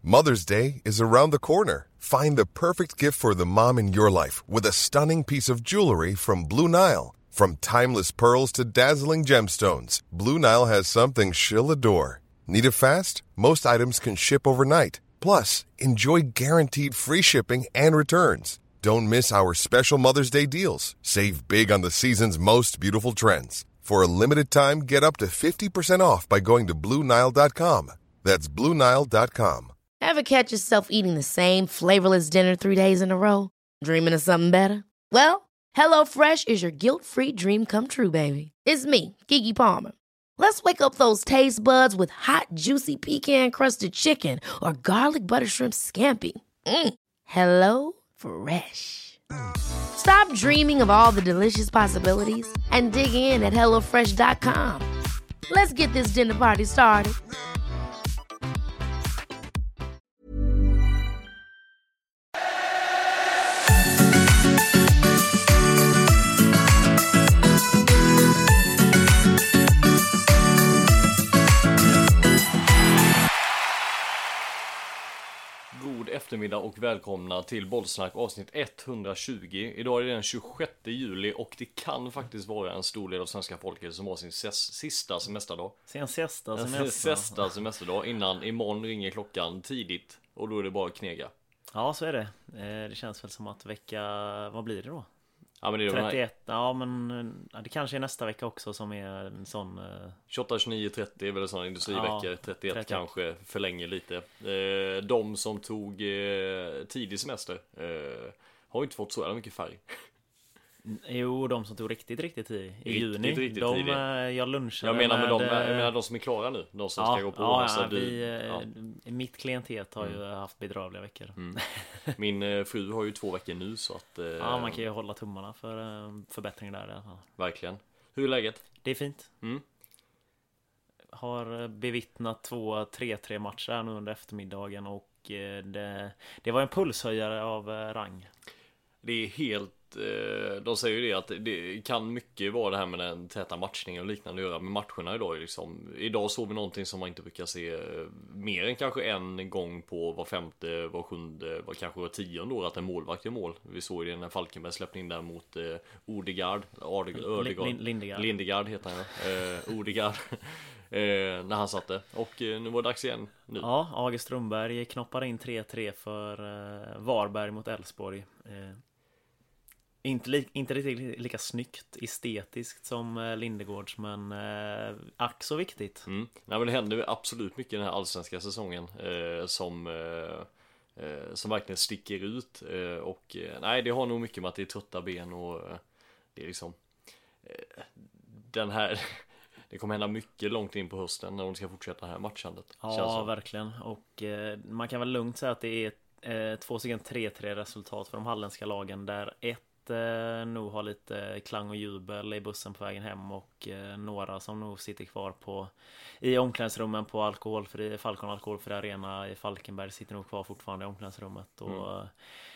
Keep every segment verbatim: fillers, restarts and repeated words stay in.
Mother's Day is around the corner. Find the perfect gift for the mom in your life with a stunning piece of jewelry from Blue Nile. From timeless pearls to dazzling gemstones, Blue Nile has something she'll adore. Need it fast? Most items can ship overnight. Plus, enjoy guaranteed free shipping and returns. Don't miss our special Mother's Day deals. Save big on the season's most beautiful trends. For a limited time, get up to fifty percent off by going to Blue Nile dot com. That's Blue Nile dot com. Ever catch yourself eating the same flavorless dinner three days in a row? Dreaming of something better? Well, HelloFresh is your guilt-free dream come true, baby. It's me, Keke Palmer. Let's wake up those taste buds with hot, juicy pecan-crusted chicken or garlic butter shrimp scampi. Mm. Hello Fresh. Stop dreaming of all the delicious possibilities and dig in at hello fresh dot com. Let's get this dinner party started. God eftermiddag och välkomna till Bollsnack avsnitt etthundratjugo. Idag är det den tjugosjätte juli och det kan faktiskt vara en stor del av svenska folket som har sin ses- sista semesterdag. Sin sista semester. sista semesterdag innan imorgon ringer klockan tidigt och då är det bara att knega. Ja, så är det. Det känns väl som att vecka, vad blir det då? Ja, men det är trettioett, ja men ja, det kanske är nästa vecka också som är en sån uh... tjugoåtta, tjugonio, trettio är väl en sån industriveckor, ja, trettioett trettio kanske förlänger lite. eh, De som tog eh, tidig semester eh, har ju inte fått så jävla mycket färg. Jo, de som tog riktigt, riktigt tid i riktigt, juni riktigt de, tidig. Jag lunchade Jag menar med, med de, jag menar de som är klara nu. De som ja, ska gå på ja, alltså, ja, du, vi, ja. Mitt klientet har mm. ju haft bedrövliga veckor. mm. Min eh, fru har ju två veckor nu så att, eh, ja, man kan ju hålla tummarna för eh, förbättring där ja. Verkligen. Hur är läget? Det är fint. mm. Har bevittnat två tre tre matcher här nu under eftermiddagen och eh, det, det var en pulshöjare av eh, rang. Det är helt, de säger ju det att det kan mycket vara det här med den täta matchningen och liknande att göra med matcherna idag är liksom, idag såg vi någonting som man inte brukar se mer än kanske en gång på var femte, var sjunde, var kanske var tionde år att en målvakt gör mål. Vi såg det när Falkenberg släppte in där mot eh, Odegaard, Odegaard, Lindegard. Lindegard heter han eh, Odegaard eh, när han satte och eh, nu var det dags igen nu. Ja, August Strömberg knoppar in tre tre för eh, Varberg mot Elfsborg. eh, Inte, li- inte riktigt lika snyggt estetiskt som eh, Lindegårds, men eh, ack så viktigt. Mm. Nej, men det händer absolut mycket den här allsvenska säsongen eh, som, eh, eh, som verkligen sticker ut. Eh, och eh, nej, det har nog mycket med att det är trötta ben och eh, det är liksom eh, den här... Det kommer hända mycket långt in på hösten när de ska fortsätta det här matchandet. Ja, verkligen. Och eh, man kan väl lugnt säga att det är eh, två stycken tre tre resultat för de halländska lagen där ett nog har lite klang och jubel i bussen på vägen hem och eh, några som nog sitter kvar på i omklädningsrummen på alkoholfri Falcon alkoholfri arena i Falkenberg sitter nog kvar fortfarande i omklädningsrummet och mm.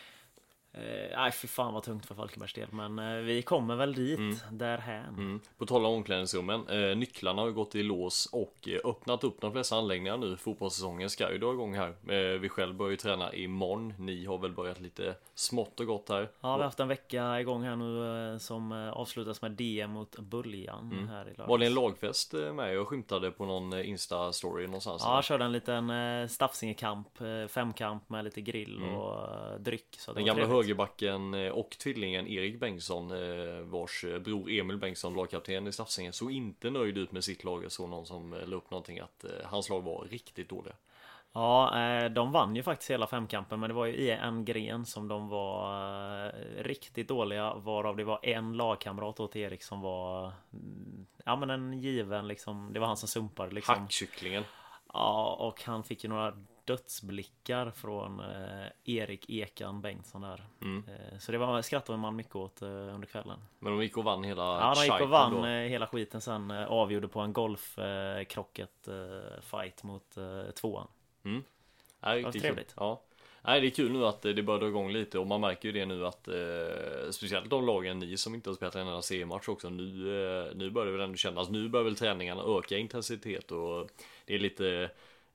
eh, nej för fan vad tungt för Falkenbergs del, men eh, vi kommer väl dit mm. därhän. Mm. På tal om omklädningsrummen, eh, nycklarna har ju gått i lås och eh, öppnat upp de flesta anläggningar nu. Fotbollssäsongen ska ju dra igång här. Eh, vi själv börjar ju träna imorgon. Ni har väl börjat lite smått och gott här. Ja, vi har haft en vecka igång här nu eh, som eh, avslutas med D M mot Buljan mm. här i lördags. Var det en lagfest eh, med? Jag skymtade på någon eh, Insta-story någonstans. Ja, jag körde en liten eh, Staffsingekamp, eh, femkamp med lite grill mm. och eh, dryck. Så den gamla högerbacken och tvillingen Erik Bengtsson, vars bror Emil Bengtsson, lagkapten i Staffsingen, såg inte nöjd ut med sitt lag. Så någon som la upp någonting att hans lag var riktigt dåliga. Ja, de vann ju faktiskt hela femkampen, men det var ju i en gren som de var riktigt dåliga, varav det var en lagkamrat åt Erik som var ja men en given liksom, det var han som sumpade liksom. Hackkycklingen. Ja, och han fick ju några dödsblickar från eh, Erik Ekan Bengtsson där. Mm. Eh, så det var skrattade man mycket åt eh, under kvällen. Men de gick och vann hela Ja, de gick och vann eh, hela skiten sen eh, avgjorde på en golfkrocket eh, eh, fight mot eh, tvåan. Mm. Ja, det var trevligt. Ja. Nej, det är kul nu att det börjar dra igång lite och man märker ju det nu att eh, speciellt de lagen ni som inte har spelat en enda C-match också nu, eh, nu börjar det väl ändå kännas, nu börjar väl träningarna öka intensitet och det är lite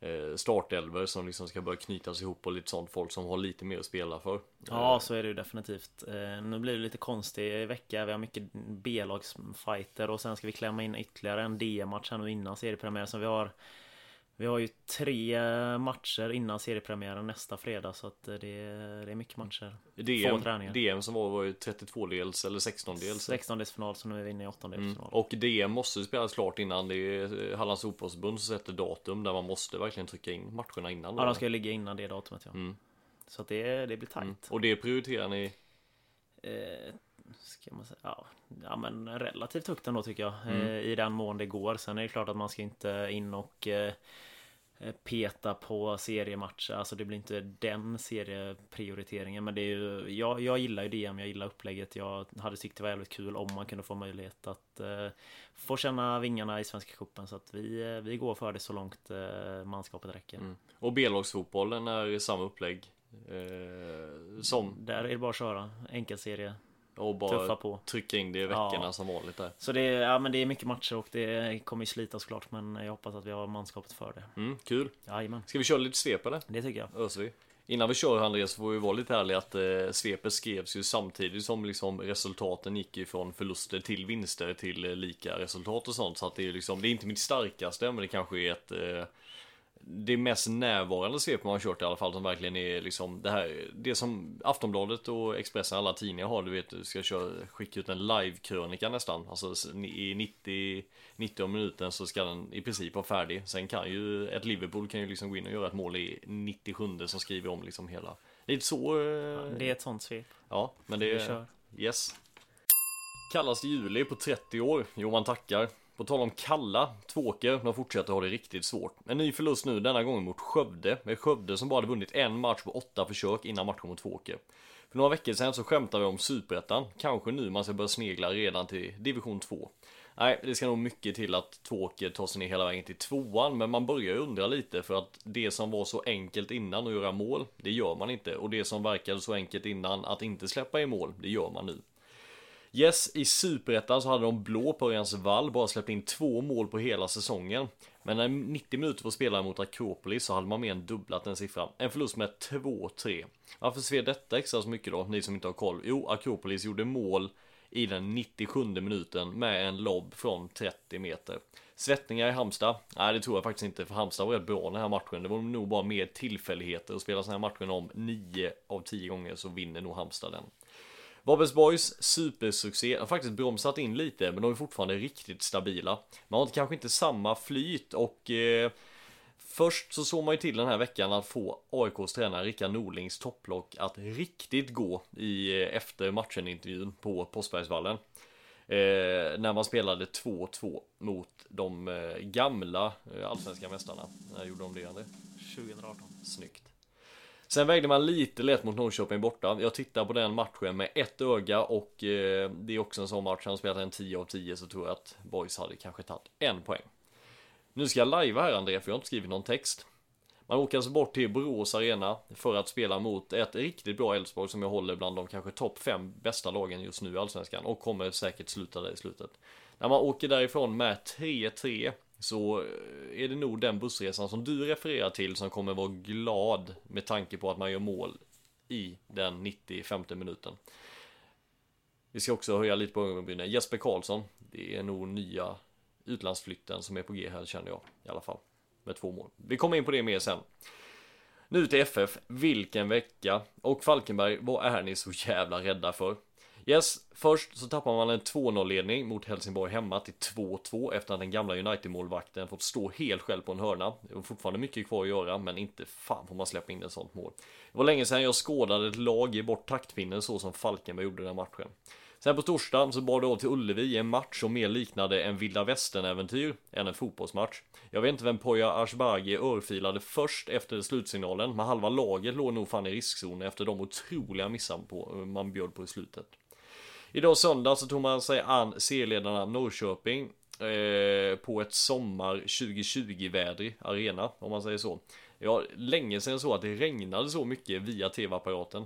startelver som liksom ska börja knytas ihop och lite sånt, folk som har lite mer att spela för. Ja, så är det ju definitivt. Nu blir det lite konstig vecka. Vi har mycket B-lagsfighter och sen ska vi klämma in ytterligare en D M-match här nu innan seriepremiär. Så vi har Vi har ju tre matcher innan seriepremiären nästa fredag, så att det, det är mycket matcher. D M, D M som var, var ju trettiotvå-dels eller sexton-dels. sexton-delsfinal, så nu är vi inne i åttondelsfinal. Mm. Och D M måste spelas klart innan. Det är Hallands fotbollsförbund som sätter datum där man måste verkligen trycka in matcherna innan. Ja, de ska ju ligga innan det datumet, ja. Mm. Så att det, det blir tajt. Mm. Och det prioriterar ni? Eh, ska man säga, ja, ja, men relativt högt ändå tycker jag. Mm. Eh, I den mån det går. Sen är det klart att man ska inte in och eh, peta på seriematcher. Alltså det blir inte den serieprioriteringen. Men det är ju, jag, jag gillar ju D M, jag gillar upplägget. Jag hade tyckt det var jävligt kul om man kunde få möjlighet att eh, få känna vingarna i Svenska cupen. Så att vi, vi går för det så långt eh, manskapet räcker. Mm. Och B-lagsfotbollen är samma upplägg eh, som... Där är det bara att köra, enkelserie. Och bara på. Trycka in det i veckorna, ja, som vanligt där. Så det är, ja, men det är mycket matcher och det kommer ju slita såklart. Men jag hoppas att vi har manskapet för det. Mm, kul. Jajamän. Ska vi köra lite svep eller? Det tycker jag. Öser vi. Innan vi kör, Andreas, får vi vara lite ärliga att eh, svepet skrevs ju samtidigt som liksom resultaten gick ju från förluster till vinster till eh, lika resultat och sånt. Så att det är liksom, det är inte mitt starkaste, men det kanske är ett... Eh, det mest närvarande svep man har kört i alla fall, som verkligen är liksom det här, det som Aftonbladet och Expressen, alla tidningar har, du vet, du ska köra, skicka ut en live-krönika nästan, alltså i nittio, nittio minuten så ska den i princip vara färdig. Sen kan ju ett Liverpool kan ju liksom gå in och göra ett mål i nittiosju som skriver om liksom hela, lite så. Ja, det är ett sånt svep. Ja, men det är, yes. Kallaste juli på trettio år, Johan tackar. På tal om kalla, Tvååker, de fortsätter ha det riktigt svårt. En ny förlust nu, denna gången mot Skövde. Med Skövde som bara hade vunnit en match på åtta försök innan matchen mot Tvååker. För några veckor sedan så skämtade vi om Superettan. Kanske nu man ska börja snegla redan till division två. Nej, det ska nog mycket till att Tvååker tar sig ner hela vägen till tvåan. Men man börjar ju undra lite, för att det som var så enkelt innan att göra mål, det gör man inte. Och det som verkade så enkelt innan att inte släppa i mål, det gör man nu. Yes, i Superettan så hade de blå på Örjans Vall bara släppt in två mål på hela säsongen. Men när nittio minuter får spela mot Akropolis så hade man mer än dubblat den siffran. En förlust med två tre. Varför ser detta extra så mycket då, ni som inte har koll? Jo, Akropolis gjorde mål i den nittiosjunde minuten med en lobb från trettio meter. Svettningar i Halmstad? Nej, det tror jag faktiskt inte, för Halmstad var rätt bra den här matchen. Det var nog bara mer tillfälligheter att spela sån här matchen om nio av tio gånger så vinner nog Halmstad den. Varbergsborgs supersuccé har faktiskt bromsat in lite, men de är fortfarande riktigt stabila. Man har kanske inte samma flyt och eh, först så såg man ju till den här veckan att få A I K:s tränare Rickard Norlings topplock att riktigt gå i eh, efter matchen-intervjun på Postbergsvallen. Eh, när man spelade två två mot de eh, gamla eh, allsvenska mästarna. När gjorde de det, André? tjugoarton. Snyggt. Sen vägde man lite lätt mot Norrköping borta. Jag tittar på den matchen med ett öga och eh, det är också en sån match. Han spelat en tio av tio, så tror jag att Boys hade kanske tagit en poäng. Nu ska jag live här, André, för jag har inte skrivit någon text. Man åker alltså bort till Borås Arena för att spela mot ett riktigt bra Elfsborg som jag håller bland de kanske topp fem bästa lagen just nu i Allsvenskan och kommer säkert sluta där i slutet. När man åker därifrån med tre tre så är det nog den bussresan som du refererar till som kommer vara glad med tanke på att man gör mål i den nittiofemte minuten. Vi ska också höja lite på ögonbrynen. Jesper Karlsson, det är nog nya utlandsflytten som är på G här, känner jag i alla fall, med två mål. Vi kommer in på det mer sen. Nu till F F, vilken vecka. Och Falkenberg, vad är ni så jävla rädda för? Yes, först så tappar man en två noll-ledning mot Helsingborg hemma till två två efter att den gamla United-målvakten fått stå helt själv på en hörna. Det var fortfarande mycket kvar att göra, men inte fan får man släppa in ett sånt mål. Det var länge sedan jag skådade ett lag ge bort taktpinnen så som Falkenberg gjorde den matchen. Sen på torsdag så bar det av till Ullevi i en match som mer liknade en Vilda Västern-äventyr än en fotbollsmatch. Jag vet inte vem Poya Ashbagi örfilade först efter slutsignalen, men halva laget låg nog fan i riskzon efter de otroliga missar på, man bjöd på i slutet. Idag söndag så tog man sig an C-ledarna Norrköping eh, på ett sommar tjugohundratjugo-vädrig arena, om man säger så. Ja, länge sedan så att det regnade så mycket via tv-apparaten.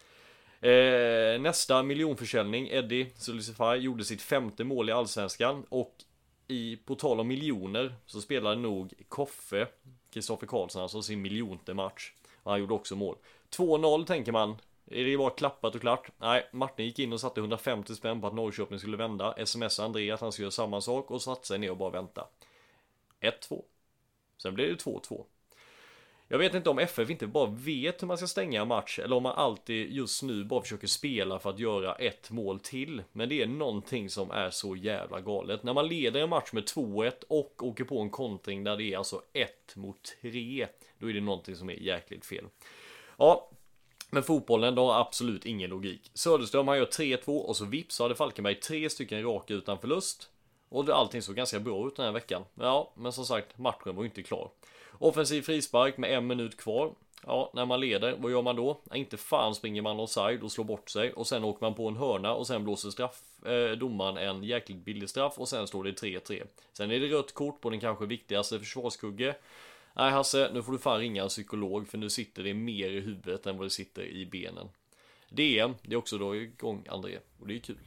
Eh, nästa miljonförsäljning, Eddie Sulisify gjorde sitt femte mål i Allsvenskan och i, på tal om miljoner så spelade nog Koffe Kristoffer Karlsson, alltså sin miljonte match. Han gjorde också mål. två noll tänker man. Är det bara klappat och klart? Nej, Martin gick in och satte hundrafemtio spänn på att Norrköping skulle vända. Sms André att han skulle göra samma sak och satte sig ner och bara vänta. ett två. Sen blev det två två. Jag vet inte om F F inte bara vet hur man ska stänga en match, eller om man alltid just nu bara försöker spela för att göra ett mål till. Men det är någonting som är så jävla galet. När man leder en match med två ett och åker på en kontring där det är alltså ett mot tre, då är det någonting som är jäkligt fel. Ja, men fotbollen, då har absolut ingen logik. Söderström han gör tre två och så vips hade Falkenberg tre stycken raka utan förlust. Och allting såg ganska bra ut den här veckan. Ja, men som sagt, matchen var inte klar. Offensiv frispark med en minut kvar. Ja, när man leder, vad gör man då? Ja, inte fan springer man offside och slår bort sig. Och sen åker man på en hörna och sen blåser straff, eh, domaren en jäkligt billig straff. Och sen står det tre tre. Sen är det rött kort på den kanske viktigaste försvarskugge. Nej Hasse, nu får du fan ringa en psykolog, för nu sitter det mer i huvudet än vad det sitter i benen. D M, det är också då igång André, och det är kul.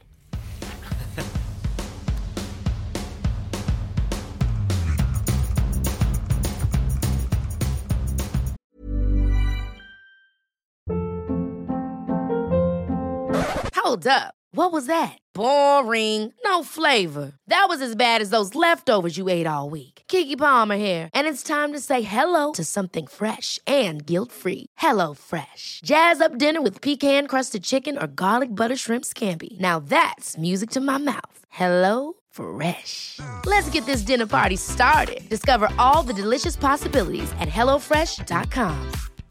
Hold up. What was that? Boring. No flavor. That was as bad as those leftovers you ate all week. Keke Palmer here, and it's time to say hello to something fresh and guilt-free. Hello Fresh. Jazz up dinner with pecan-crusted chicken or garlic butter shrimp scampi. Now that's music to my mouth. Hello Fresh. Let's get this dinner party started. Discover all the delicious possibilities at hello fresh dot com.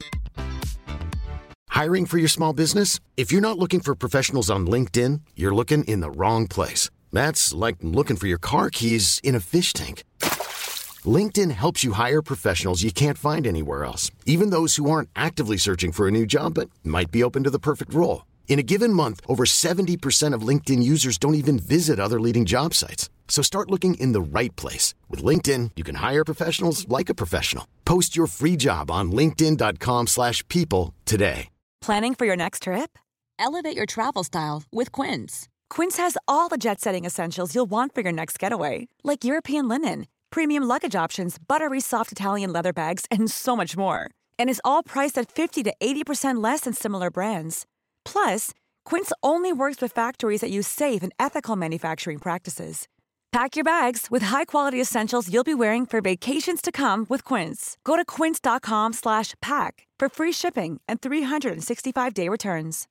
Hiring for your small business? If you're not looking for professionals on LinkedIn, you're looking in the wrong place. That's like looking for your car keys in a fish tank. LinkedIn helps you hire professionals you can't find anywhere else, even those who aren't actively searching for a new job but might be open to the perfect role. In a given month, over seventy percent of LinkedIn users don't even visit other leading job sites. So start looking in the right place. With LinkedIn, you can hire professionals like a professional. Post your free job on linkedin dot com slash people today. Planning for your next trip? Elevate your travel style with Quince. Quince has all the jet-setting essentials you'll want for your next getaway, like European linen, premium luggage options, buttery soft Italian leather bags, and so much more. And is all priced at fifty to eighty percent less than similar brands. Plus, Quince only works with factories that use safe and ethical manufacturing practices. Pack your bags with high-quality essentials you'll be wearing for vacations to come with Quince. Go to quince dot com slash pack for free shipping and three hundred sixty-five day returns.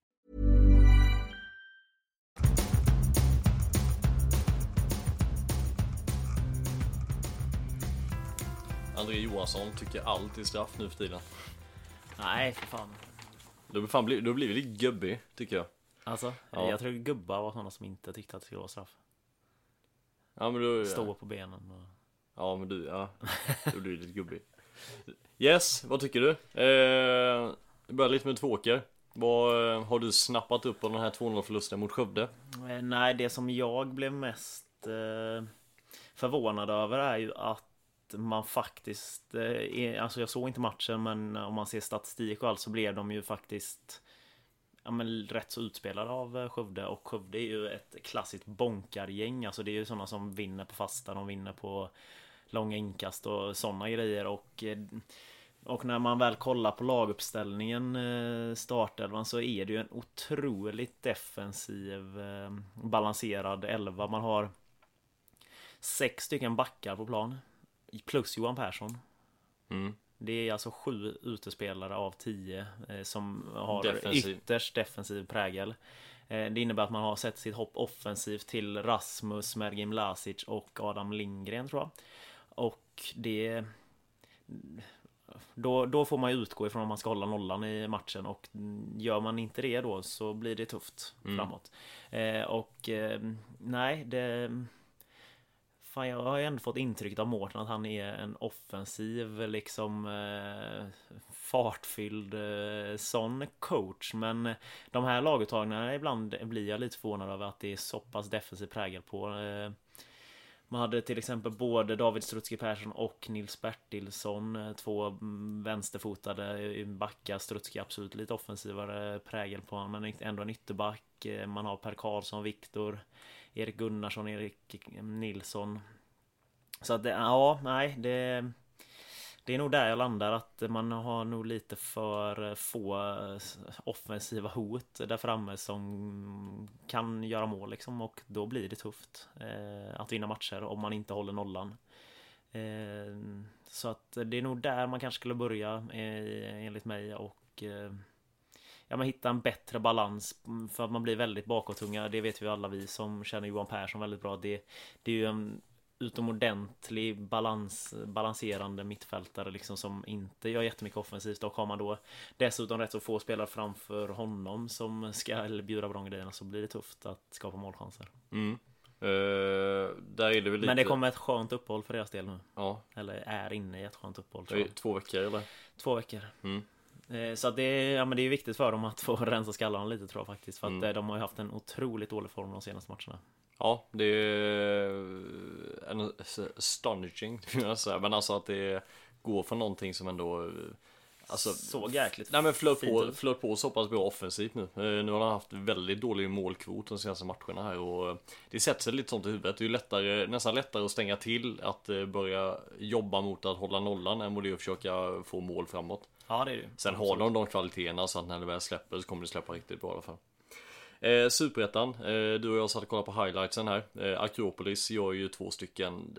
André Johansson tycker allt är straff nu för tiden. Nej, för fan. Du har fan blivit, du har blivit lite gubbig, tycker jag. Alltså, ja. Jag tror gubbar var sådana som inte tyckte att det skulle vara straff. Ja, men du, Stå ja. på benen och... Ja, men du, ja. Du blir lite gubbig. Yes, vad tycker du? Eh, det börjar lite med Tvååker. Vad eh, har du snappat upp av den här två noll förlusten mot Skövde? Eh, nej, det som jag blev mest eh, förvånad över är ju att man faktiskt, eh, alltså jag såg inte matchen, men om man ser statistik och allt så blev de ju faktiskt ja, men rätt så utspelade av Skövde. Och Skövde är ju ett klassiskt bonkargäng. Alltså det är ju sådana som vinner på fasta, de vinner på långa inkast och sådana grejer. Och, och när man väl kollar på laguppställningen, startelvan, så är det ju en otroligt defensiv, balanserad elva. Man har sex stycken backar på plan plus Johan Persson. Mm. Det är alltså sju utespelare av tio eh, som har defensiv. ytterst defensiv prägel. Eh, det innebär att man har sett sitt hopp offensivt till Rasmus, Mergim Lasic och Adam Lindgren, tror jag. Och det... Då, då får man ju utgå ifrån om man ska hålla nollan i matchen. Och gör man inte det då så blir det tufft mm. framåt. Eh, och eh, nej, det... Fan, jag har ju ändå fått intrycket av Mårten att han är en offensiv, liksom eh, fartfylld eh, sån coach. Men de här laguttagningarna ibland blir jag lite förvånad över att det är så pass defensiv prägel på. Eh, man hade till exempel både David Strutsky Persson och Nils Bertilsson, två vänsterfotade backar. Strutsky absolut lite offensivare prägel på honom, men ändå en ytterback. Man har Per Karlsson, Viktor, Erik Gunnarsson, Erik Nilsson. Så att det, ja, nej, det Det är nog där jag landar, att man har nog lite för få offensiva hot där framme som kan göra mål liksom, och då blir det tufft eh, att vinna matcher om man inte håller nollan. Eh, så att det är nog där man kanske skulle börja eh, enligt mig, och eh, ja, men hitta en bättre balans, för att man blir väldigt bakåtunga. Det vet vi alla, vi som känner Johan Persson väldigt bra. Det, det är ju en utomordentlig balans, balanserande mittfältare liksom, som inte gör jättemycket offensivt, och har man då dessutom rätt att få spelare framför honom som ska bjuda bra grejerna, så blir det tufft att skapa målchanser. Mm. Uh, där är det väl lite... Men det kommer ett skönt uppehåll för deras del nu. Ja. Eller är inne i ett skönt uppehåll. Det är två veckor eller? Två veckor. Mm. Uh, så att det, är, ja, men det är viktigt för dem att få rensa skallarna lite, tror jag faktiskt. För att mm. de har ju haft en otroligt dålig form de senaste matcherna. Ja, det är en astonishing, men alltså att det går från någonting som ändå alltså, så jäkligt. Nej, men flöt på, flöt på så pass bra offensivt nu. Nu har han haft väldigt dålig målkvot de senaste matcherna här, och det sätter sig lite sånt i huvudet. Det är ju lättare, nästan lättare att stänga till, att börja jobba mot att hålla nollan än vad det är att försöka få mål framåt. Ja, det är det. Sen har de de kvaliteterna så att när det väl släpper så kommer det släppa riktigt bra i alla fall. Eh, Superettan, eh, du och jag satt och kollade på highlightsen här. eh, Akropolis gör ju två stycken.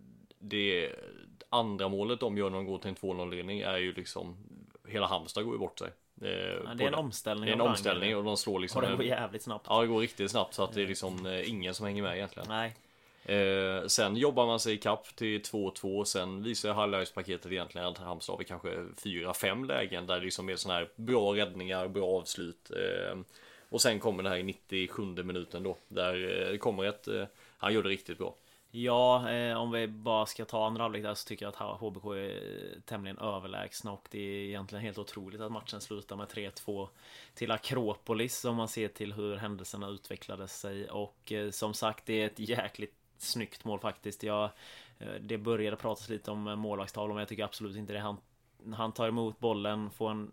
Det andra målet de gör när de går till en två noll-ledning är ju liksom, hela Halmstad går ju bort sig. eh, ja, det är en omställning. Det är en omställning och de slår liksom, och det går jävligt snabbt. Ja, det går riktigt snabbt, så att det är liksom eh, ingen som hänger med egentligen. Nej. Eh, sen jobbar man sig i kapp till två två. Sen visar highlights-paketet egentligen att Halmstad har kanske fyra fem lägen där det liksom är såna här bra räddningar, bra avslut. eh, Och sen kommer det här i nittiosjunde minuten då, där det kommer ett, han gör det riktigt bra. Ja, eh, om vi bara ska ta andra halvlek där, så tycker jag att H B K är tämligen överlägsna, och det är egentligen helt otroligt att matchen slutar med tre två till Akropolis, om man ser till hur händelserna utvecklade sig. Och eh, som sagt, det är ett jäkligt snyggt mål faktiskt. Jag, eh, det började pratas lite om målvaktstavlan, men jag tycker absolut inte det. Han, han tar emot bollen, får en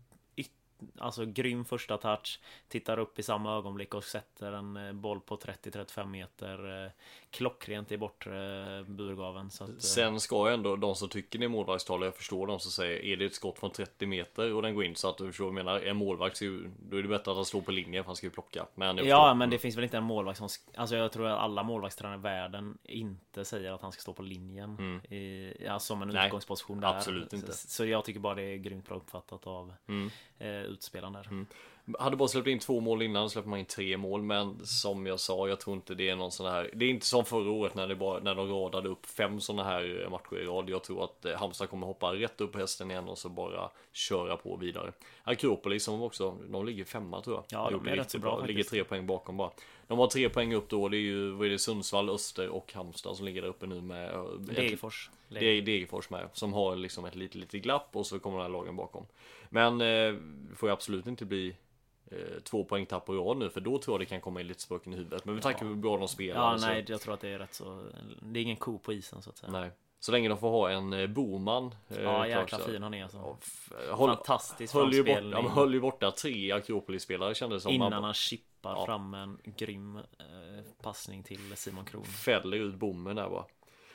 alltså grym första touch, tittar upp i samma ögonblick och sätter en boll på trettio till trettiofem meter klockrent i bort burgaven. Så att, sen ska ändå de som tycker det är målvaktstal, jag förstår de som säger, är det ett skott från trettio meter och den går in, så att du förstår, menar en målvakt, då är det bättre att han slår på linjen, för han ska ju plocka. Men ja, men det finns väl inte en målvakt som, alltså jag tror att alla målvaktstränare i världen inte säger att han ska stå på linjen mm. i, ja, som en utgångsposition där. Absolut inte. Så, så jag tycker bara det är grymt bra uppfattat av mm. eh, utspelaren där. Mm. Hade bara släppt in två mål innan, släpper man in tre mål. Men som jag sa, jag tror inte det är någon sån här. Det är inte som förra året när, det bara, när de radade upp fem såna här matcher i rad. Jag tror att Halmstad kommer hoppa rätt upp hästen igen och så bara köra på vidare. Akropolis som också, de ligger femma tror jag. Ja, de är rätt så bra, bra. Ligger tre poäng bakom bara. De har tre poäng upp då, det är ju vad är det, Sundsvall, Öster och Halmstad som ligger där uppe nu med Degerfors. Det är Degerfors med, som har liksom ett litet, litet glapp, och så kommer den här lagen bakom. Men eh, får ju absolut inte bli eh, två poäng tapp på rad nu, för då tror jag det kan komma in lite spöken i huvudet. Men vi tackar hur bra de spelar. Ja, nej, så jag tror att det är rätt så. Det är ingen ko på isen så att säga. Nej. Så länge de får ha en eh, Boman. Eh, ja, jäkla fin han är alltså. Ja, f- håll, fantastisk höll ju, bort, framspelning. ja, höll ju borta tre Akropolis-spelare, kändes som. Innan man, han chippar ja. fram en grym eh, passning till Simon Kron. Fäller ut bommen där bara.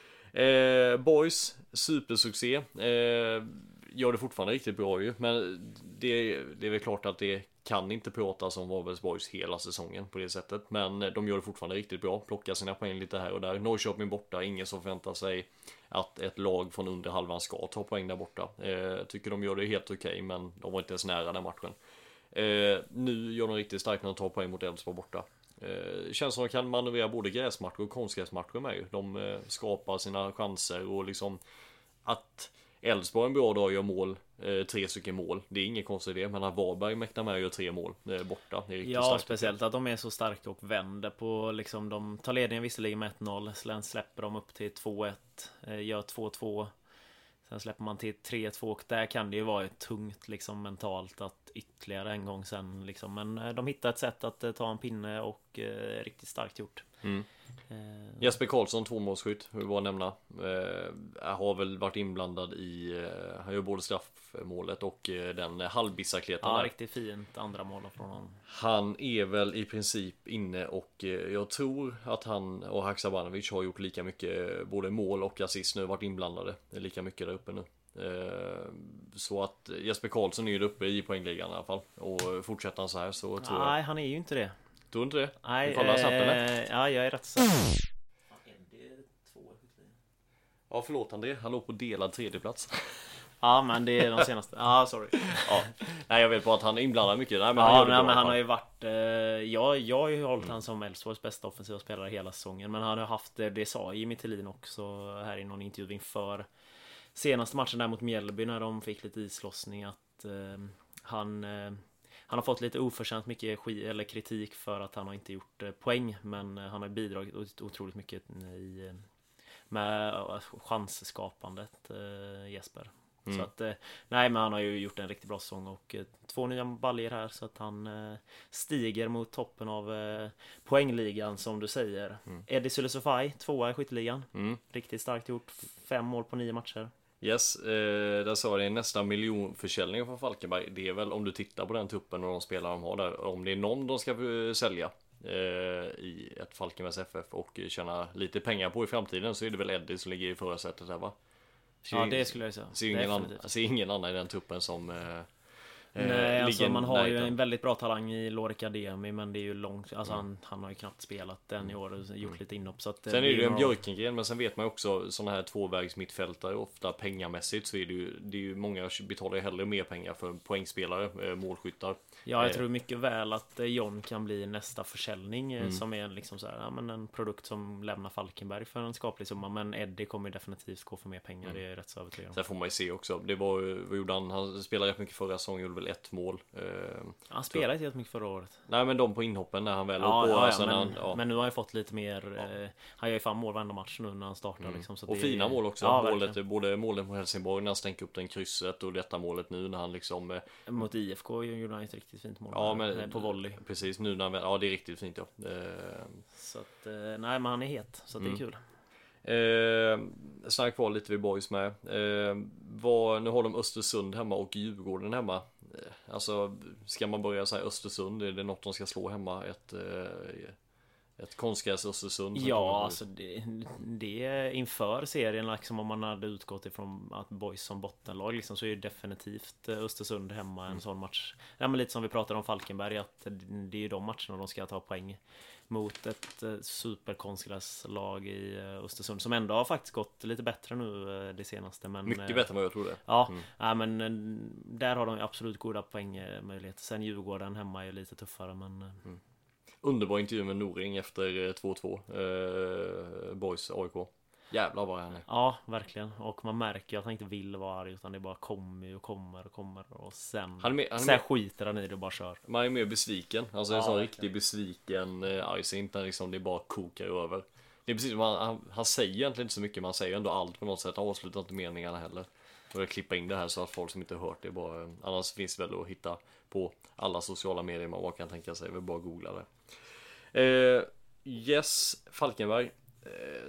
Eh, Boys, supersuccé. Eh, gör det fortfarande riktigt bra ju. Men det, det är väl klart att det kan inte pratas om Varbergs Boys hela säsongen på det sättet. Men de gör det fortfarande riktigt bra. Plockar sina poäng lite här och där. Norrköping borta, ingen som förväntar sig att ett lag från under halvan ska ta poäng där borta. Eh, tycker de gör det helt okej, okay, men de var inte ens nära den matchen. Eh, nu gör de riktigt starkt när de tar poäng mot Elfsborg borta. Eh, känns som att de kan manövrera både gräsmatcher och konstgräsmatcher med ju. De eh, skapar sina chanser, och liksom att Elfsborg en bra dag gör mål, eh, tre stycken mål, det är inget konstigt det, men att Varberg mäktar med och gör tre mål eh, borta, det är riktigt ja, starkt. speciellt att de är så starka och vänder på liksom, de tar ledningen visserligen med ett noll, sen släpper de upp till två ett, eh, gör två två, sen släpper man till tre två, och där kan det ju vara ett tungt liksom mentalt att ytterligare en gång sen liksom, men eh, de hittar ett sätt att eh, ta en pinne, och eh, riktigt starkt gjort. Mm. Eh, Jesper Karlsson, tvåmålsskytt, hur var nämna, eh, har väl varit inblandad i, eh, han gör både straffmålet och eh, den halvbissakleten. Ja, där. riktigt fint andra mål från honom. Han är väl i princip inne, och eh, jag tror att han och Haksabanovic har gjort lika mycket, eh, både mål och assist nu, varit inblandade lika mycket där uppe nu. Eh, så att Jesper Karlsson är ju uppe i poängligan i alla fall. Och fortsätter han så här så tror jag. Nej, han är ju inte det. Tror du inte det? Nej, Vi kollar snabbt, eh, eller? ja, jag är rätt säker. Ja, förlåt André. Han låg på delad tredjeplats. Ja, men det är de senaste. Ja, sorry. Ja. Nej, jag vet bara att han är inblandad mycket. Nej, men Ja, han, gör det nej, bra, men han fan. har ju varit... Eh, jag, jag har ju hållit han som Elfsborgs bästa offensiva spelare hela säsongen. Men han har haft, eh, det sa Jimmy Tillin också här i någon intervju inför senaste matchen där mot Mjällby när de fick lite islossning att eh, han... Eh, han har fått lite oförtjänt mycket skit, eller kritik för att han har inte gjort eh, poäng. Men eh, han har bidragit otroligt mycket i... Eh, med chansskapandet, eh, Jesper. Mm. Så att, eh, nej men han har ju gjort en riktigt bra säsong och eh, två nya baljer här så att han eh, stiger mot toppen av eh, poängligan som du säger. Mm. Eddie Sulisofaj, tvåa i skytteligan. Mm. Riktigt starkt gjort, fem mål på nio matcher. Yes, eh, där sa det nästa miljonförsäljning från Falkenberg. Det är väl om du tittar på den truppen och de spelare de har där, om det är någon de ska sälja i ett Falkenbergs F F och tjäna lite pengar på i framtiden så är det väl Eddie som ligger i förra sättet där, va? Så ja, det skulle jag säga. Ser ingen, annan, ser ingen annan i den truppen som eh, nej, alltså ligger man har nej, ju utan. en väldigt bra talang i Lorik Ademi, men det är ju långt, alltså mm. han, han har ju knappt spelat den i år och gjort mm. lite inhopp så att sen är det ju en Björkengren, men sen vet man ju också såna här tvåvägs mittfältare ofta pengamässigt så är det ju, det är ju många betalar ju hellre mer pengar för poängspelare, eh, målskyttar. Ja, jag eh. tror mycket väl att John kan bli nästa försäljning mm. som är liksom så här, ja, men en produkt som lämnar Falkenberg för en skaplig summa, men Eddie kommer ju definitivt gå för mer pengar, mm. det är rätt så övertygad om. Sen får man ju se också, det var, vad gjorde han? Han spelade rätt mycket förra säsongen, gjorde väl ett mål. Han spelade inte helt mycket förra året. Nej, men de på inhoppen när han väl ja, på ja, sen men, han, ja. men nu har han fått lite mer ja. eh, han gör ju fan mål varenda match nu när han startar mm. liksom, så och det fina är... mål också, ja, målet, både målet på Helsingborg när han stänker upp den krysset och detta målet nu när han liksom eh... mot I F K gjorde han ett riktigt fint mål ja, men, på volley. Precis, nu när han, ja det är riktigt fint ja. Eh... Så att, eh, nej men han är het, så att mm. det är kul. Eh, Snark kvar lite vid Boys med eh, vad, nu har de Östersund hemma och Djurgården hemma. eh, Alltså ska man börja säga Östersund, är det något de ska slå hemma? Ett, eh, ett konstgräs Östersund? Ja, alltså det, det inför serien liksom, om man hade utgått ifrån att Boys som bottenlag liksom, så är det definitivt Östersund hemma en mm. sån match. Ja, men lite som vi pratade om Falkenberg, att det är ju de matcherna de ska ta poäng mot ett superkonstgräslag i Östersund som ändå har faktiskt gått lite bättre nu det senaste, men mycket bättre än vad jag trodde. Ja, mm. ja men där har de absolut goda poängmöjligheter. Sen Djurgården hemma är lite tuffare, men mm. underbar intervju med Noring efter två två eh, Boys A I K. Jävlar vad han är. Ja, verkligen. Och man märker att han inte vill vara arg, utan det bara kommer och kommer och kommer och sen, han är med, han är sen med. skiter han i det och bara kör. Man är mer besviken. Alltså ja, en sån riktigt besviken eh, argsint när liksom det bara kokar över. Det är precis som han, han, han säger egentligen inte så mycket, man säger ändå allt på något sätt. Han avslutar inte meningarna heller. Och jag klippa in det här så att folk som inte hört det bara, annars finns det väl att hitta på alla sociala medier man kan tänka sig, väl bara googla det. Eh, yes, Falkenberg. Eh,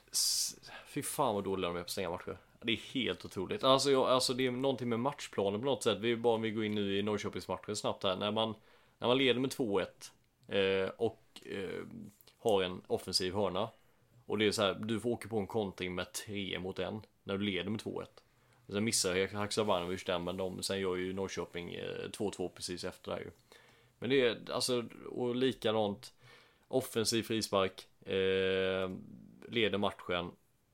fy fan vad dåliga de är på stänga matcher. Det är helt otroligt. Alltså, jag, alltså det är någonting med matchplanen på något sätt. Vi bara om vi går in nu i Norrköpingsmatchen snabbt här. När man, när man leder med två ett eh, och eh, har en offensiv hörna. Och det är så här, du får åka på en kontring med tre mot en när du leder med två ett. Sen missar Haksabanovic den, men de, sen gör ju Norrköping eh, två två precis efter där ju. Men det är alltså, och likadant offensiv frispark, eh, leder matchen.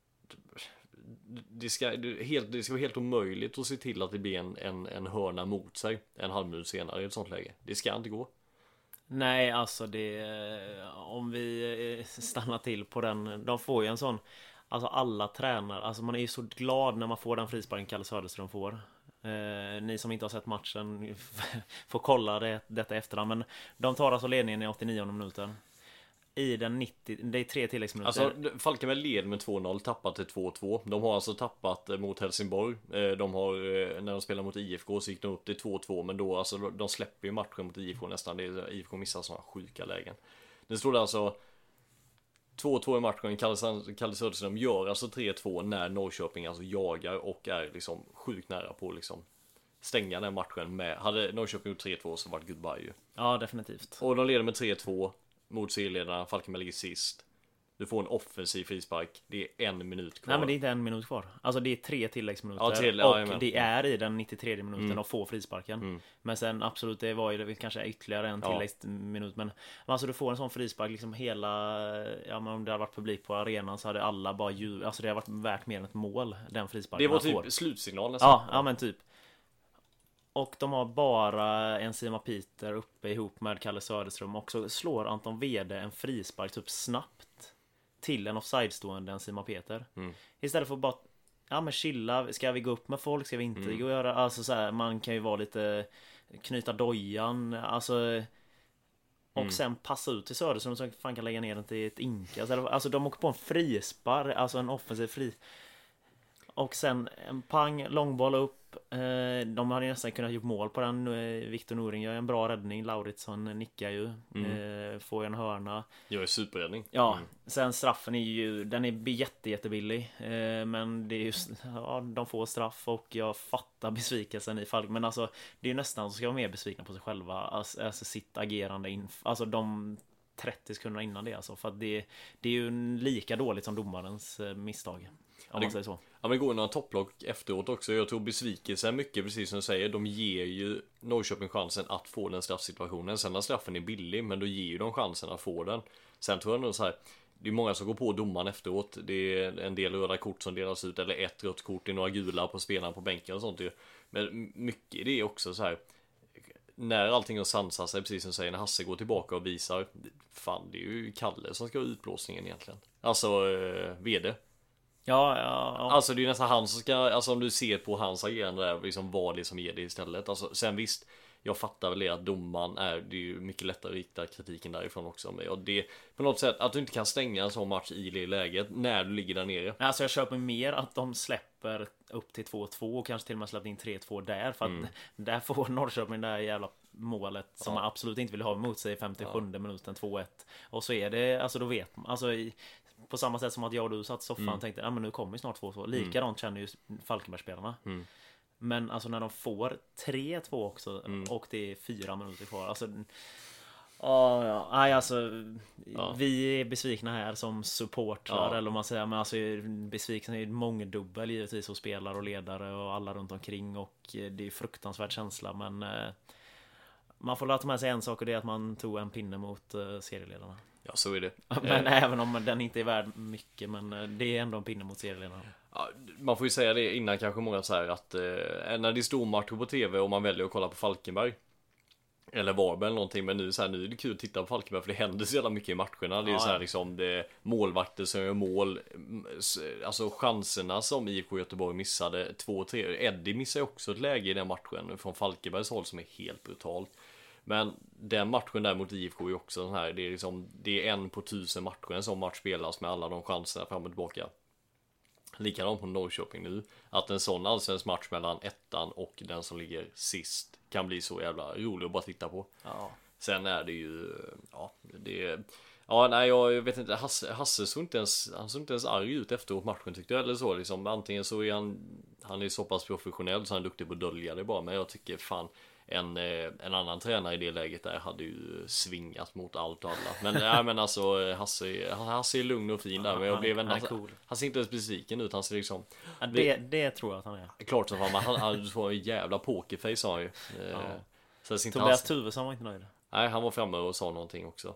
Det ska, det, helt, det ska vara helt omöjligt att se till att det blir en, en, en hörna mot sig en halv minut senare i ett sånt läge. Det ska inte gå. Nej, alltså det, om vi stannar till på den, de får ju en sån, alltså alla tränare, alltså man är ju så glad när man får den frisparken Kalle Söderström får. Eh, ni som inte har sett matchen får kolla det, detta efterhand, men de tar alltså ledningen i åttionionde minuten. I den nittio, det är tre tilläggsminuter. Alltså Falkenberg led med två noll, tappat till två två. De har alltså tappat mot Helsingborg. De har, när de spelar mot I F K så gick de upp till två två. Men då, alltså, de släpper ju matchen mot I F K nästan. Det är, I F K missar sådana sjuka lägen. Det stod alltså två två i matchen. Kalle, Kalle Söderström gör alltså tre två när Norrköping alltså jagar och är liksom sjukt nära på liksom stänga den matchen med. Hade Norrköping gjort tre två så var det goodbye ju. Ja, definitivt. Och de leder med tre två mot serieledarna. Falkenberg ligger sist. Du får en offensiv frispark. Det är en minut kvar. Nej, men det är inte en minut kvar. Alltså det är tre tilläggsminuter. Ja, till, och ja, det är i den nittiotredje minuten Mm. och får frisparken. Mm. Men sen absolut, det var ju det kanske ytterligare en Ja. tilläggsminut. Men alltså du får en sån frispark liksom hela... Ja, men om det hade varit publik på arenan så hade alla bara ju... Alltså det har varit värt mer än ett mål, den frisparken. Det var man typ får. slutsignal nästan. Ja, ja men typ. Och de har bara en Sima Peter uppe ihop med Kalle Söderström. Och så slår Anton Wede en frispark typ snabbt till en offside-stående en Sima Peter. Mm. Istället för att bara, ja men chilla, ska vi gå upp med folk, ska vi inte Mm. gå och göra, alltså så här, man kan ju vara lite, knyta dojan, alltså. Och Mm. sen passa ut till Söderström så fan kan lägga ner den till ett inka. Alltså de åker på en frispar, alltså en offensiv fri. Och sen en pang, långboll upp. Eh, de hade nästan kunnat gjort mål på den. Eh, Victor Noring gör en bra räddning. Lauritsson nickar ju. Mm. Eh, får en hörna. Jag är superräddning. Ja, Mm. sen straffen är ju, den är jätte, jättebillig. Eh, men det är just, ja, de får straff och jag fattar besvikelsen i Falk. Men alltså, det är ju nästan så ska vara mer besvikna på sig själva. Alltså, alltså sitt agerande in, alltså de trettio sekunderna innan det alltså. För att det, det är ju lika dåligt som domarens eh, misstag. Om det- man säger så. Ja, men det går några topplock efteråt också. Jag tror besvikelsen mycket, precis som du säger. De ger ju Norrköping chansen att få den straffsituationen. Sen när straffen är billig, men då ger ju de chansen att få den. Sen tror jag nog så här. Det är många som går på domaren efteråt. Det är en del röda kort som delas ut, eller ett rött kort, det är några gula på spelarna på bänken och sånt ju. Men mycket det är också så här. När allting har sansat sig, precis som du säger, när Hasse går tillbaka och visar. Fan, det är ju Kalle som ska ha utblåsningen egentligen. Alltså, eh, vd. Ja, ja, ja. Alltså det är ju nästan han som ska, alltså om du ser på hans agerande där, liksom vad det är som ger det istället. Alltså sen visst, jag fattar väl det att domaren är, det är ju mycket lättare att rikta kritiken därifrån också. Men ja, det på något sätt, att du inte kan stänga en sån match i det läget när du ligger där nere. Alltså jag köper mer att de släpper upp till två två och kanske till och med släppt in tre två där. För att Mm. där får Norrköping det här jävla målet som Ja. man absolut inte vill ha emot sig i femtiosjunde minuten två ett. Och så är det, alltså då vet man, alltså i, på samma sätt som att jag och du satt i soffan Mm. och tänkte, ja men nu kommer ju snart två två. Likadant känner ju Falkenbergsspelarna. Mm. Men alltså när de får tre två också Mm. och det är fyra minuter kvar. Alltså, ja, ja, nej, alltså Ja. vi är besvikna här som supportrar Ja. eller om man säger, men alltså besvikelsen är mångdubbel givetvis hos spelare och ledare och alla runt omkring och det är fruktansvärd känsla men eh, man får lära med sig en sak och det är att man tog en pinne mot eh, serieledarna. Ja, så är det. Men Eh, även om den inte är värd mycket men eh, det är ändå en pinne mot serieledarna. ja, man får ju säga det innan kanske många så här att eh, när det är stormatcher på tv och man väljer att kolla på Falkenberg eller Varberg eller någonting, men nu så här, nu är det kul att titta på Falkenberg för det händer så jävla mycket i matcherna. Det är Ja, så här ja. liksom det är målvakter som gör mål, mm, s- alltså chanserna som I F K Göteborg missade två tre. Eddie missar ju också ett läge i den matchen från Falkenbergs håll som är helt brutalt. Men den matchen där mot I F K är ju också den här, det är liksom det är en på tusen matcher en sån match spelas med alla de chanserna fram och tillbaka. Likadant på Norrköping nu. Att en sån allsvensk match mellan ettan och den som ligger sist kan bli så jävla rolig att bara titta på. Ja. Sen är det ju, ja, det ja, nej, jag vet inte, Hasse, Hasse såg inte ens, han såg inte ens arg ut efteråt matchen tyckte jag, eller så liksom, antingen så är han, han är så pass professionell så han är duktig på att dölja det bara, men jag tycker fan, en, eh, en annan tränare i det läget där hade ju svingat mot allt och alla. Men nej, men alltså Hasse, Hasse är lugn och fin där, men jag Han- blev ändå, han är han, cool. han ser inte ens besviken ut, han ser liksom Ja, det, det tror jag att han är. klart som fan, men han, han får en jävla pokerface har han ju. Eh, Ja. Så det ser inte Tobias Hasse- Tuvesson var inte nöjd. Nej, han var framme och sa någonting också.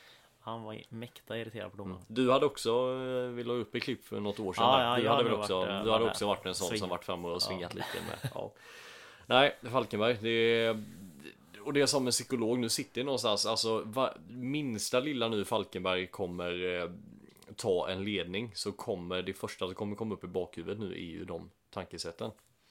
Han var mäkta irriterad på domaren. Du hade också eh, vi la upp ett klipp för något år sedan. Ja, där. ja, du jag hade hade väl också, varit, eh, du var hade där. också varit en sån Sving. som varit framme och svingat Ja. lite med. Ja. Nej, Falkenberg, det är, och det är som en psykolog nu sitter någonstans, alltså va, minsta lilla nu Falkenberg kommer eh, ta en ledning, så kommer det första som kommer komma upp i bakhuvudet nu är ju de tankesätten.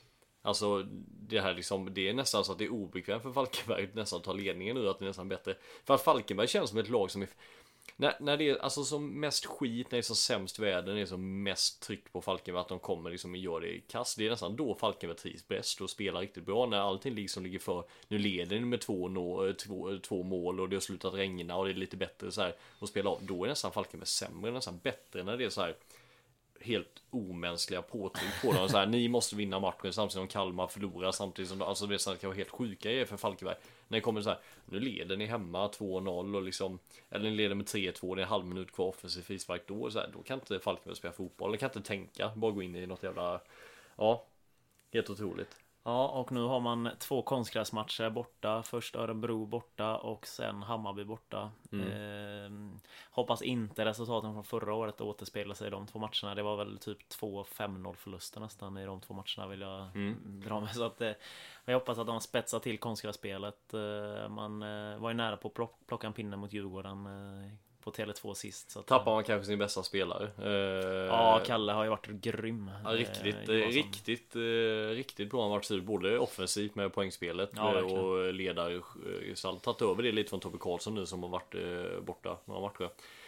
Alltså det här liksom, det är nästan så att det är obekvämt för Falkenberg att nästan ta ledningen nu, att det är nästan bättre. För att Falkenberg känns som ett lag som är, när, när det är alltså som mest skit, när det är som sämst väder, när det är som mest tryck på Falkenberg, att de kommer liksom och gör det i kast. Det är nästan då Falkenberg trivs bäst och spelar riktigt bra, när allting liksom ligger för, nu leder ni med två, nå, två, två mål och det har slutat regna och det är lite bättre så här och spela av. Då är nästan Falkenberg sämre, nästan bättre när det är så här helt omänskliga påtryck på dem. Så här, ni måste vinna matchen samtidigt som Kalmar förlorar. Samtidigt som alltså, det är så här, helt sjuka grejer för Falkenberg. När det kommer så här, nu leder ni hemma två noll och liksom, eller ni leder med tre två, det är en halv minut kvar offensiv frispark. Då, så här, då kan inte Falkenberg spela fotboll. De kan inte tänka, bara gå in i något jävla, ja, helt otroligt. Ja, och nu har man två konstgräsmatcher borta. Först Örebro borta och sen Hammarby borta. Mm. Eh, hoppas inte resultaten från förra året återspelar sig i de två matcherna. Det var väl typ två fem noll förluster nästan i de två matcherna, vill jag mm. dra med. Så att, eh, jag hoppas att de spetsar till konstgrässpelet. Eh, man eh, var ju nära på att plock, plocka en pinne mot Djurgården eh, på Tele två sist. Så att, tappar man kanske sin bästa spelare. Eh, ja, Kalle har ju varit grym. Ja, riktigt, eh, riktigt, eh, riktigt bra. Han har varit sur både offensivt med poängspelet ja, eh, och ledare. Så tagit över det lite från Tobbe Karlsson nu som har varit eh, borta några matcher.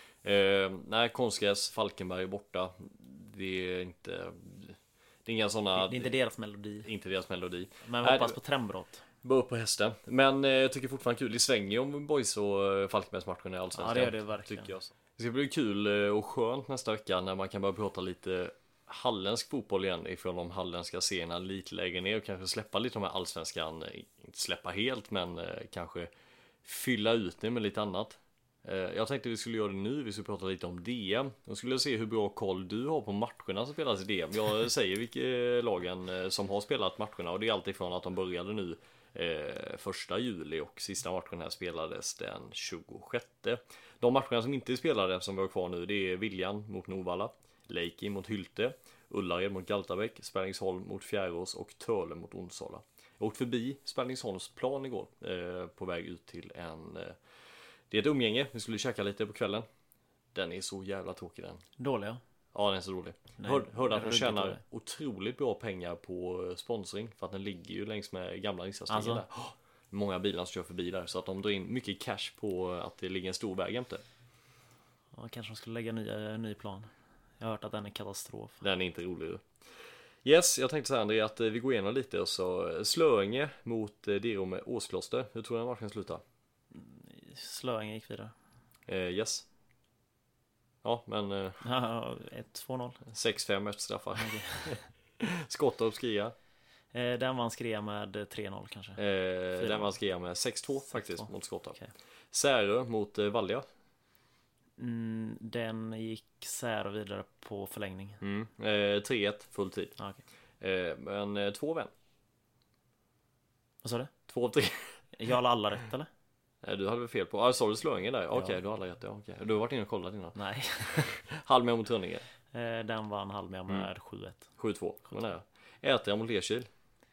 Eh, nej, konstgräs, Falkenberg borta. Det är inte... Det är inga såna, det är inte deras melodi. Inte deras melodi. Men vi hoppas det, på trendbrott. Bara upp på hästen. Men eh, jag tycker fortfarande kul. Det svänger om boys och Falkenbergsmatchen i Allsvenskan. Ja, det gör det verkligen. Jag. Det ska bli kul och skönt nästa vecka när man kan börja prata lite halländsk fotboll igen ifrån de halländska serierna lite lägre ner och kanske släppa lite de här allsvenskan. Inte släppa helt, men eh, kanske fylla ut det med lite annat. Eh, jag tänkte vi skulle göra det nu. Vi skulle prata lite om D M. Jag skulle se hur bra koll du har på matcherna som spelas i D M. Jag säger vilka lagen som har spelat matcherna och det är alltid från att de började nu Eh, första juli och sista matchen här spelades den tjugosjätte. De matcherna som inte spelade som vi har kvar nu, det är Viljan mot Novalla, Leiki mot Hylte, Ullared mot Galtabäck, Spänningsholm mot Fjärås och Törle mot Onsala. Jag åkte förbi Spänningsholms plan igår eh, på väg ut till en eh, det är ett umgänge, vi skulle käka lite på kvällen. Den är så jävla tråkig den. Dålig ja. Ja, den är så rolig. Hör, hörde att de tjänar otroligt bra pengar på sponsring för att den ligger ju längs med gamla riksdagsstigen alltså. Där. Oh, många bilar som kör förbi där så att de drar in mycket cash på att det ligger en stor väg jämte. Ja, kanske de skulle lägga ny, uh, ny plan. Jag har hört att den är katastrof. Den är inte rolig. Yes, jag tänkte så här André att vi går igenom lite och så Slöinge mot Dero med Åskloster. Hur tror du den matchen slutar? Slöinge gick vidare. Eh, yes. Ja, men eh, ja, ett två noll. sex fem efter straffar. Skottorp Skria. Eh, den vann Skria med tre noll kanske. Eh, den vann Skria med sex två faktiskt sex två mot Skottorp. Okay. Särö mot eh, Valja. Mm, den gick Särö vidare på förlängning. Mm. Eh, tre ett full tid. Ah, okay. eh, men eh, två vän. Vad sa du? två tre. Jag har alla rätt eller? Du hade väl fel på, ah, sa du Slöinge där? Okej, okay, ja. Du har alla rätt, ja, okay. Du har varit inne och kollat innan. Nej. Halmia mot Trönninge. eh, Den vann Halmia med mm. sju ett. sju två, men nära. Ätria mot Lerkil.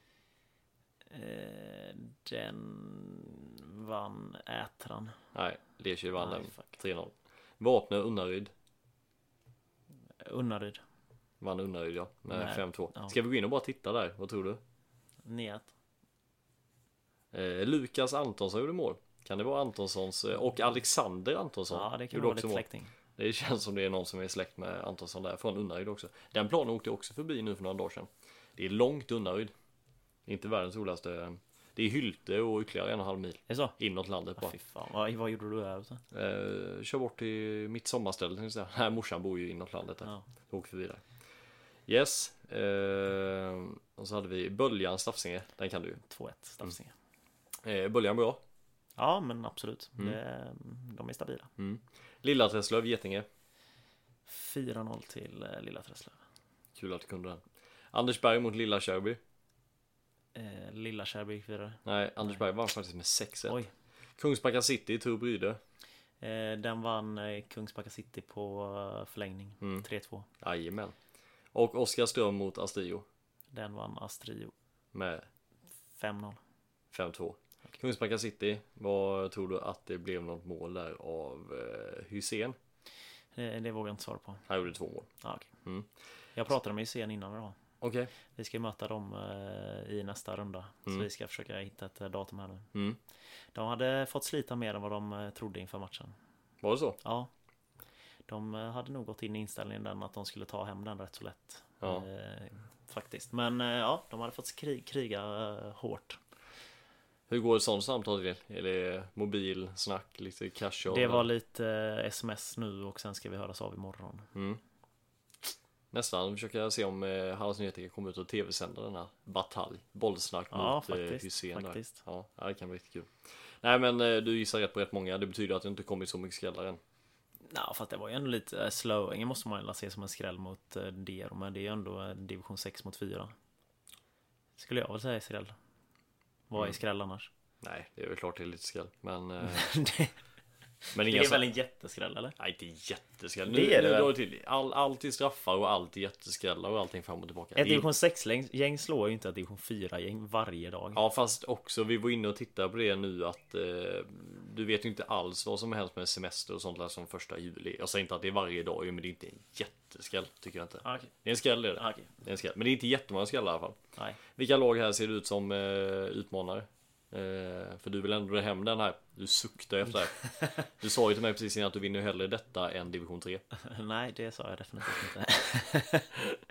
eh, Den vann Ätran. Nej, Lerkil vann den tre noll. Vapnö Unnaryd. Unnaryd. Vann Unnaryd, ja, med fem två. Ja. Ska vi gå in och bara titta där, vad tror du? nio ett. eh, Lukas Antonsson gjorde mål. Kan det vara Antonssons och Alexander Antonsson? Ja, det kan vara lite släkting. Det känns som det är någon som är släkt med Antonsson där från Unnaryd också. Den planen åkte också förbi nu för några dagar sedan. Det är långt Unnaryd. Inte världens roligaste. Det är Hylte och ytterligare en och en halv mil. Är så? Inåt landet bara. Ja, fy fan. Vad, vad gjorde du där? Eh, kör bort till mitt sommarställe. Här morsan bor ju inåt landet. Ja. Åker förbi där. Yes. Eh, och så hade vi Böljan Stafsinge. Den kan du. två ett Stafsinge. Mm. Eh, Böljan bra. Ja, men absolut. Mm. Det, de är stabila. Mm. Lilla Träslöv, Getinge. fyra noll till eh, Lilla Träslöv. Kul att du kunde den. Andersberg mot Lilla Kärby. Eh, Lilla Kärby gick vidare. Nej, Andersberg vann faktiskt med sex ett. Oj. Kungsbacka City, Turbryde. Eh, den vann eh, Kungsbacka City på uh, förlängning. Mm. tre två. Jajamän. Och Oskarström mot Astrio. Den vann Astrio. Med fem noll. fem två. Okay. Kungsbacka City, vad tror du att det blev något mål där av eh, Hussein? Det, det vågar jag inte svara på. Han gjorde två mål. Ah, okay. mm. Jag pratade med Hussein innan idag. Okay. Vi ska möta dem eh, i nästa runda. Mm. Så vi ska försöka hitta ett datum här nu. Mm. De hade fått slita mer än vad de eh, trodde inför matchen. Var det så? Ja. De eh, hade nog gått in i inställningen den att de skulle ta hem den rätt så lätt. Ja. Eh, faktiskt. Men eh, ja, de hade fått krig, kriga eh, hårt. Hur går ett sånt samtal till? Är det mobil, snack, lite cash? Det var lite eh, sms nu och sen ska vi höras av imorgon. Mm. nästan försöka se om eh, Hallands Nyheter kan komma ut och tv-sända den här batalj, bollsnack ja, mot faktiskt, eh, Hysén faktiskt. där. Ja, det kan bli riktigt kul. Nej, men eh, du gissar rätt på rätt många. Det betyder att det inte kommit så mycket skrällar än. Ja, fast det var ju ändå lite äh, slowingen måste man ju se som en skräll mot äh, Dero, men det är ju ändå äh, division sex mot fyra. Skulle jag väl säga skräll. Vad är Mm. skräll annars? Nej, det är väl klart det är lite skräll, men eh, det, men det inga är så... väl en jätteskräll, eller? Nej, inte jätteskräll. Det Nu, är det nu väl. drar det till. All, allt är straffar och allt är jätteskrällar och allting fram och tillbaka. Ett Det- division sex-gäng slår ju inte ett division fyra-gäng varje dag. Ja, fast också vi var inne och tittade på det nu att eh, du vet ju inte alls vad som helst med semester och sånt där som första juli. Jag säger inte att det är varje dag, men det är inte en jätteskräll tycker jag inte. Ah, okay. Det är en skräll, det är det. Ah, okay. Det är en skräll. Men det är inte jättemånga skrällar i alla fall. Nej. Vilka lag här ser det ut som eh, utmanare? Eh, för du vill ändå dra hem den här. Du suktar efter det. Du sa ju till mig precis innan att du vinner hellre detta än division tre. Nej, det sa jag definitivt inte.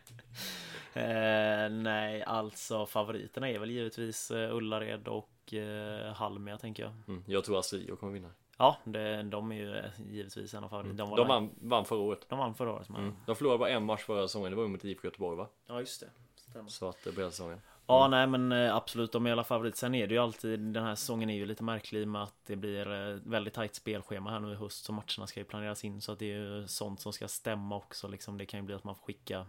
eh, nej, alltså favoriterna är väl givetvis uh, Ullared och uh, Halmia, tänker jag. Mm, jag tror Astrio kommer vinna. Ja, det, de är ju uh, givetvis en av favoriterna. Mm. De, De var vann, vann förra året. de vann förra året. Men... Mm. De förlorade bara en match förra säsongen. Det var ju mot I F K Göteborg, va? Ja, just det. Stämmer. Så att det blev säsongen. Ja, nej men eh, absolut, de är alla favorit. Sen är det ju alltid, den här säsongen är ju lite märklig med att det blir eh, väldigt tajt spelschema här nu i höst, så matcherna ska ju planeras in, så att det är ju sånt som ska stämma också liksom. Det kan ju bli att man får skicka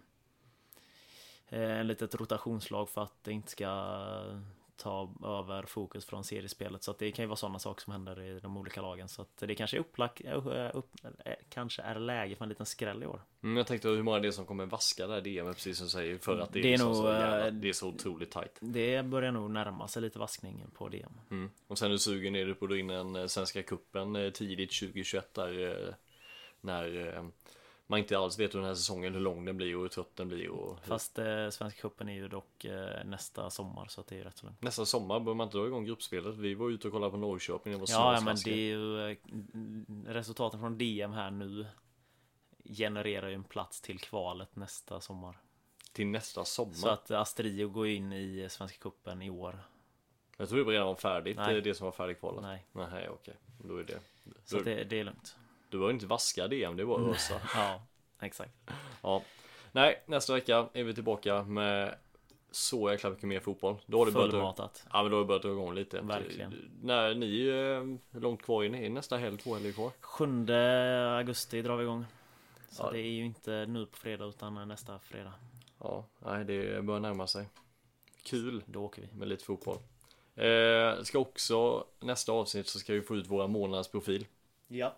eh, en litet rotationslag för att det inte ska ta över fokus från seriespelet, så att det kan ju vara sådana saker som händer i de olika lagen, så att det kanske är upplack, upp, upp, kanske är läge för en liten skräll i år. Mm, jag tänkte hur många det är som kommer vaska det här D M, precis som du säger, för att det är, Det är liksom nog, så, jävla, eh, det är så otroligt tajt. Det börjar nog närma sig lite vaskning på D M. Mm. Och sen är du sugen är du på att dra in en eh, Svenska cupen eh, tidigt tjugohundratjugoett där eh, när eh, man inte alls vet hur den här säsongen, hur lång den blir och hur trött den blir. Och hur... Fast eh, Svenska cupen är ju dock eh, nästa sommar, så att det är rätt så långt. Nästa sommar bör man inte dra igång gruppspelet. Vi var ute och kollade på Norrköping. Det var Ja, ja, men svenska. det är ju eh, resultaten från D M här nu genererar ju en plats till kvalet nästa sommar. Till nästa sommar. Så att Astrio går in i Svenska cupen i år. Jag tror det redan var färdigt. Nej. Det är det som var färdigt kvalet. Nej. Nej, okej. Då är det. Så Då, att det, det är lugnt. du var inte vaska D M, det var ösa. Ja, exakt. Ja. Nej, nästa vecka är vi tillbaka med så jäkla mycket mer fotboll. Då har det börjat, Fullmatat. ja, men då har det börjat dra igång lite. Verkligen. När ni är hur långt kvar in i nästa helg, två helger kvar. sjunde augusti drar vi igång. Så Ja. det är ju inte nu på fredag utan nästa fredag. Ja, nej, det börjar närma sig. Kul Då åker vi. med lite fotboll. Eh, ska också nästa avsnitt så ska vi få ut våra månadens profil. Ja.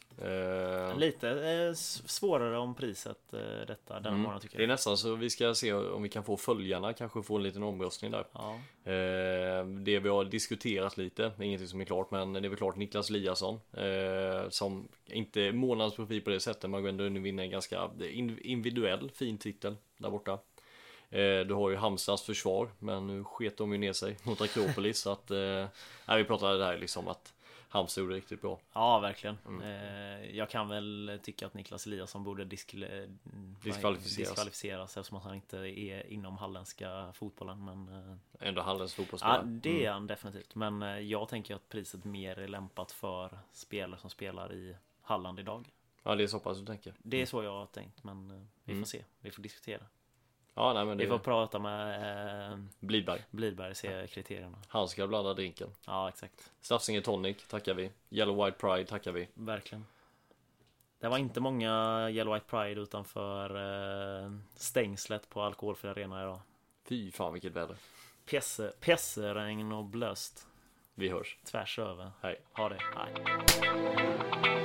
Eh, Lite eh, s- svårare om priset eh, detta denna mm, månad tycker det är jag. nästan så vi ska se om vi kan få följarna, kanske få en liten omröstning där. Ja. Eh, det vi har diskuterat lite, det är ingenting som är klart, men det är väl klart Niklas Eliasson eh, som inte månadens profil på det sättet, man går ändå nu vinner en ganska individuell fin titel där borta. Eh, du har ju Halmstads försvar, men nu sket de ju ner sig mot Akropolis, så att eh, nej, vi pratade där liksom att Halmstad gjorde riktigt bra. Ja, verkligen. Mm. Eh, jag kan väl tycka att Niklas Eliasson borde diskl- Diskvalificeras. diskvalificeras eftersom att han inte är inom halländska fotbollen. Men eh, Ändå Hallens ja, fotbollsspelare. det är han definitivt. Men eh, jag tänker att priset mer är lämpat för spelare som spelar i Halland idag. Ja, det är så pass du tänker. Det är så jag har tänkt, men eh, vi Mm. får se. Vi får diskutera. Ja, nej, men Vi det får prata med eh, Blidberg. Blidberg, se kriterierna. Han ska blanda drinken. Ja, exakt. Stafsinge Tonic tackar vi. Yellow White Pride tackar vi. Verkligen. Det var inte många Yellow White Pride utanför eh, stängslet på Alkoholfri Arena idag. Fy fan vilket väder. Pesse, pesseregn och blöst Vi hörs. tvärs över. Hej. Ha det. Nej.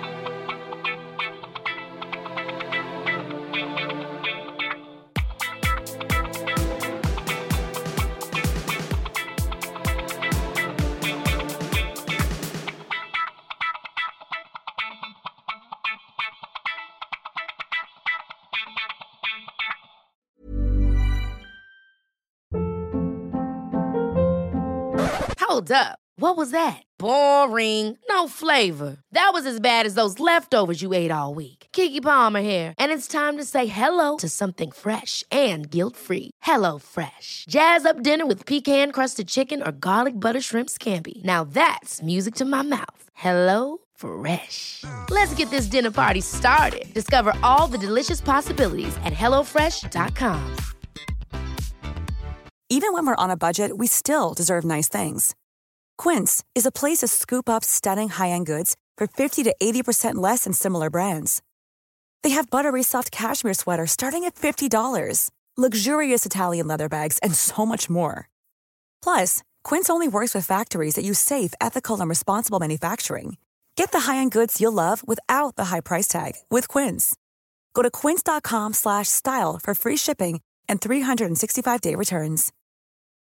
Hold up. What was that? Boring. No flavor. That was as bad as those leftovers you ate all week. Keke Palmer here, and it's time to say hello to something fresh and guilt-free. Hello Fresh. Jazz up dinner with pecan-crusted chicken or garlic butter shrimp scampi. Now that's music to my mouth. Hello Fresh. Let's get this dinner party started. Discover all the delicious possibilities at hello fresh dot com. Even when we're on a budget, we still deserve nice things. Quince is a place to scoop up stunning high-end goods for fifty to eighty percent less than similar brands. They have buttery soft cashmere sweaters starting at fifty dollars, luxurious Italian leather bags, and so much more. Plus, Quince only works with factories that use safe, ethical, and responsible manufacturing. Get the high-end goods you'll love without the high price tag with Quince. Go to quince dot com slash style for free shipping and three sixty-five day returns.